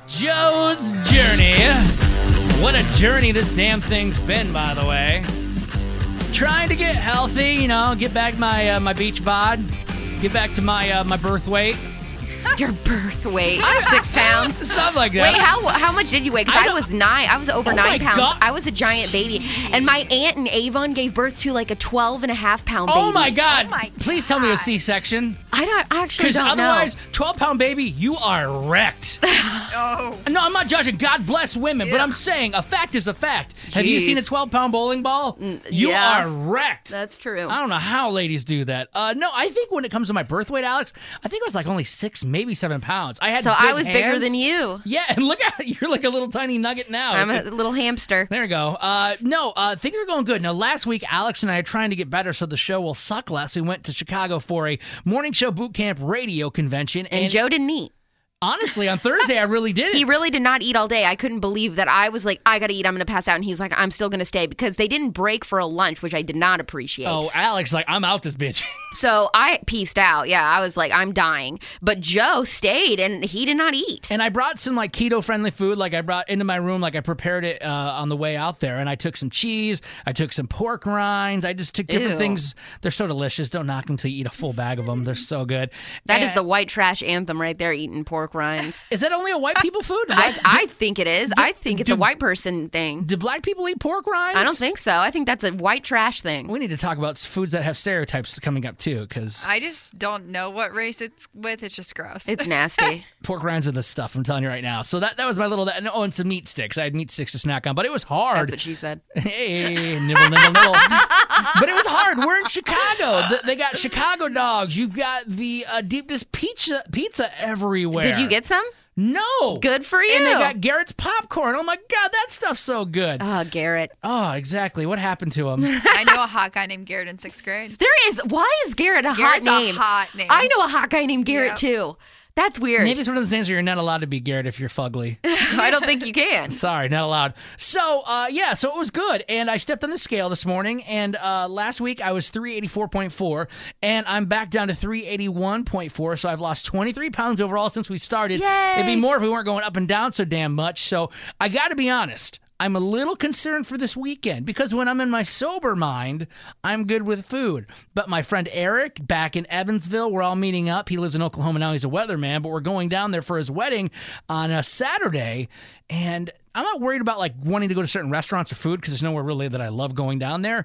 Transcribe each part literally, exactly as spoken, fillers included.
Joe's Journey. What a journey this damn thing's been, by the way. Trying to get healthy, you know, get back my uh, my beach bod, get back to my uh, my birth weight. Your birth weight, six pounds, something like that. Wait, how how much did you weigh? Because I, I was nine. I was over oh nine pounds. God. I was a giant baby, and my aunt in Avon gave birth to like a twelve and a half pound baby. Oh my God! Oh my Please God. tell me a C-section. I don't I actually don't know. Because otherwise, twelve pound baby, you are wrecked. Oh. No, I'm not judging. God bless women, but I'm saying a fact is a fact. Have you Jeez. seen a twelve pound bowling ball? You yeah. are wrecked. That's true. I don't know how ladies do that. Uh, no, I think when it comes to my birth weight, Alex, I think it was like only six, maybe seven pounds. I had so big I was hands. bigger than you. Yeah, and look at you're like a little tiny nugget now. I'm a little hamster. There you go. Uh, no, uh, things are going good. Now, last week, Alex and I are trying to get better so the show will suck less. We went to Chicago for a morning show boot camp radio convention. And, And, Joe didn't eat. honestly, on Thursday, I really did it. He really did not eat all day. I couldn't believe that. I was like, I got to eat. I'm going to pass out. And he's like, I'm still going to stay because they didn't break for a lunch, which I did not appreciate. Oh, Alex, like, I'm out this bitch. So I pieced out. Yeah, I was like, I'm dying. But Joe stayed and he did not eat. And I brought some like keto friendly food, like I brought into my room, like I prepared it uh, on the way out there. And I took some cheese, I took some pork rinds, I just took different Ew. things. They're so delicious. Don't knock them till you eat a full bag of them. They're so good. That And is the white trash anthem right there, eating pork rinds. Is that only a white people food? I, Black- I think it is. I think it's do- a white person thing. do black people eat pork rinds? I don't think so. I think that's a white trash thing. We need to talk about foods that have stereotypes coming up too, because I just don't know what race it's with. It's just gross. It's nasty. pork rinds are the stuff. I'm telling you right now. So that that was my little. That, oh, and some meat sticks. I had meat sticks to snack on, but it was hard. That's what she said. Hey, nibble, nibble, nibble. But it was hard. We're in Chicago. The, they got Chicago dogs. You've got the uh, deep dish pizza pizza everywhere. Did you get some? No. Good for you. And they got Garrett's popcorn. Oh my God, that stuff's so good. Oh, Garrett. Oh, exactly. What happened to him? I know a hot guy named Garrett in sixth grade. There is. Why is Garrett a Garrett's hot name? a hot name. I know a hot guy named Garrett Yep. too. That's weird. Maybe it's one of those names where you're not allowed to be Garrett if you're fugly. I don't think you can. Sorry, not allowed. So, uh, yeah, so it was good. And I stepped on the scale this morning, and uh, last week I was three eighty-four point four, and I'm back down to three eighty-one point four, so I've lost twenty-three pounds overall since we started. Yay. It'd be more if we weren't going up and down so damn much. So I got to be honest. I'm a little concerned for this weekend because when I'm in my sober mind, I'm good with food. But my friend Eric back in Evansville, we're all meeting up. He lives in Oklahoma now. He's a weatherman, but we're going down there for his wedding on a Saturday. And I'm not worried about like wanting to go to certain restaurants or food because there's nowhere really that I love going down there.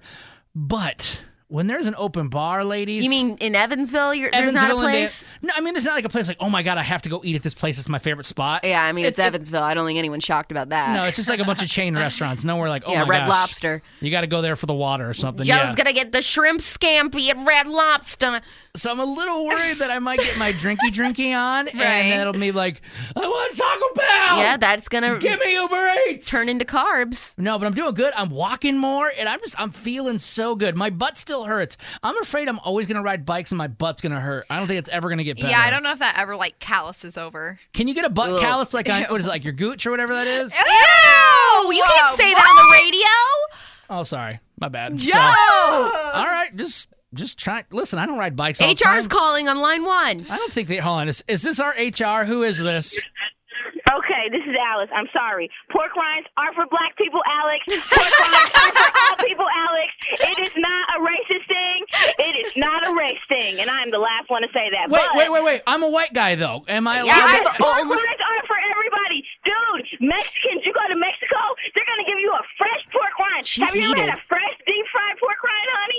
But when there's an open bar, ladies. You mean in Evansville? You're, there's not a Evansville and place? Dan- No, I mean, there's not like a place like, oh my God, I have to go eat at this place. It's my favorite spot. Yeah, I mean, it's, It's- Evansville. I don't think anyone's shocked about that. No, it's just like a bunch of chain restaurants. Nowhere like, oh yeah, my Red gosh. Lobster. You got to go there for the water or something. Joe's yeah. going to get the shrimp scampi at Red Lobster. So I'm a little worried that I might get my drinky drinky on, Right. and it'll be like, I want Taco Bell. Yeah, that's going to Give me Uber Eats. turn into carbs. No, but I'm doing good. I'm walking more, and I'm just I'm feeling so good. My butt still hurts. I'm afraid I'm always gonna ride bikes and my butt's gonna hurt. I don't think it's ever gonna get better. Yeah, I don't know if that ever like calluses over. Can you get a butt Ugh. callus like on what is it, like your gooch or whatever that is? Ew! You can't say that on the radio. Oh, sorry, my bad. Joe! So- all right, just just try. Listen, I don't ride bikes all the H R's time. calling on line one. I don't think they. Hold on, is, is this our H R? Who is this? Okay, this is Alice. I'm sorry. Pork rinds are for black people, Alex. Pork rinds are for all people, Alex. It is not a racist thing. It is not a race thing, and I am the last one to say that. Wait, but wait, wait, wait. I'm a white guy though. Am I allowed? Yeah, to- I've Pork only- rinds are for everybody, dude. Mexicans, you go to Mexico, they're gonna give you a fresh pork rind. She's Have you ever heated. had a fresh deep fried pork rind, honey?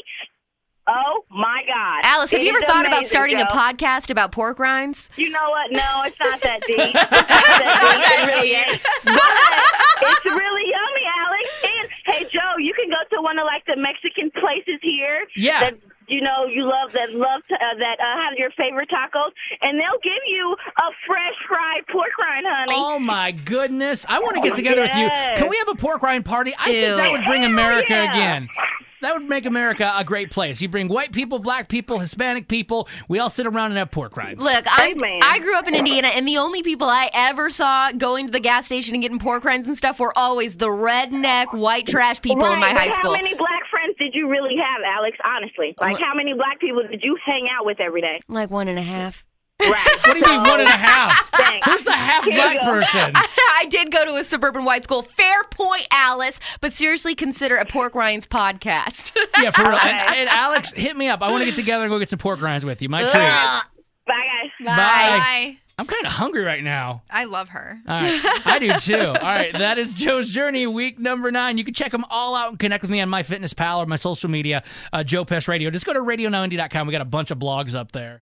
Oh my God, Alice, have It you ever is thought about amazing, starting Joe. a podcast about pork rinds? You know what? No, it's not that deep. It's not that deep. It really ain't. But it's really yummy, Alex. And hey, Joe, you can go to one of like the Mexican places here. Yeah. That, you know, you love that love to, uh, that uh, have your favorite tacos, and they'll give you a fresh fried pork rind, honey. Oh my goodness! I want to get together with you. Yes. Can we have a pork rind party? I Ew. think that would bring Hell America yeah. again. That would make America a great place. You bring white people, black people, Hispanic people. We all sit around and have pork rinds. Look, I'm, Amen. I grew up in Indiana, and the only people I ever saw going to the gas station and getting pork rinds and stuff were always the redneck, white trash people right, in my but high school. How many black friends did you really have, Alex? Honestly, like how many black people did you hang out with every day? Like one and a half. Right. What do you mean one and a half? Thanks. Who's the half Here you black go. person? I did go to a suburban white school. Fair point, Alice. But seriously, consider a Pork Rinds podcast. Yeah, for real. And, and Alex, hit me up. I want to get together and go get some pork rinds with you. My treat. Ugh. Bye, guys. Bye. Bye. I'm kind of hungry right now. I love her. All right. I do too. All right. That is Joe's Journey, week number nine. You can check them all out and connect with me on MyFitnessPal or my social media, uh, Joe Pest Radio. Just go to radio ninety dot com. We got a bunch of blogs up there.